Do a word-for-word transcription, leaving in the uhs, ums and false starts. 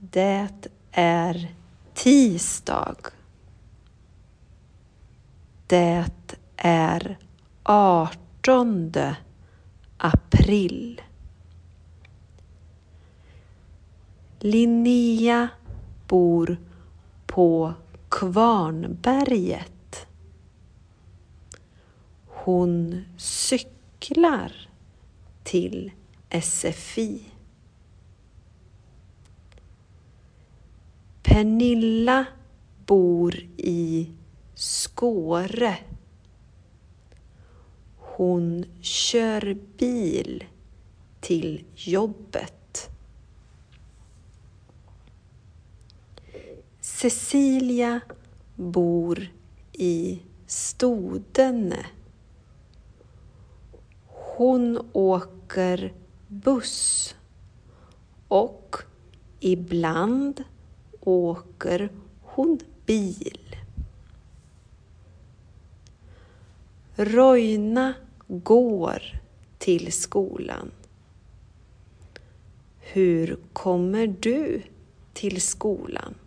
Det är tisdag. Det är artonde april. Linnea bor på Kvarnberget. Hon cyklar till S F I. Pernilla bor i Skåre. Hon kör bil till jobbet. Cecilia bor i Stodene. Hon åker buss och ibland åker hon bil. Roina går till skolan. Hur kommer du till skolan?